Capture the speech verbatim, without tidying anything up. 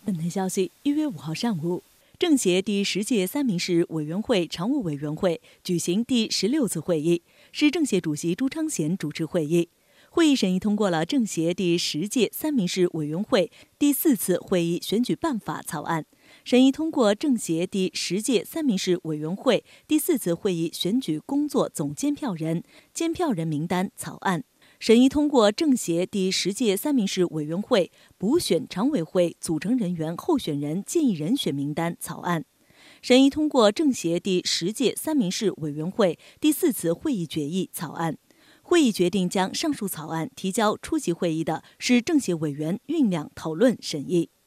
本台消息，一月五号上午，政协第十届三民市委员会常务委员会举行第十六次会议，市政协主席朱昌贤主持会议。会议审议通过了政协第十届三民市委员会第四次会议选举办法草案，审议通过政协第十届三民市委员会第四次会议选举工作总监票人、监票人名单草案。审议通过政协第十届三民市委员会补选常委会组成人员候选人建议人选名单草案，审议通过政协第十届三民市委员会第四次会议决议草案。会议决定将上述草案提交出席会议的市政协委员酝酿讨论审议。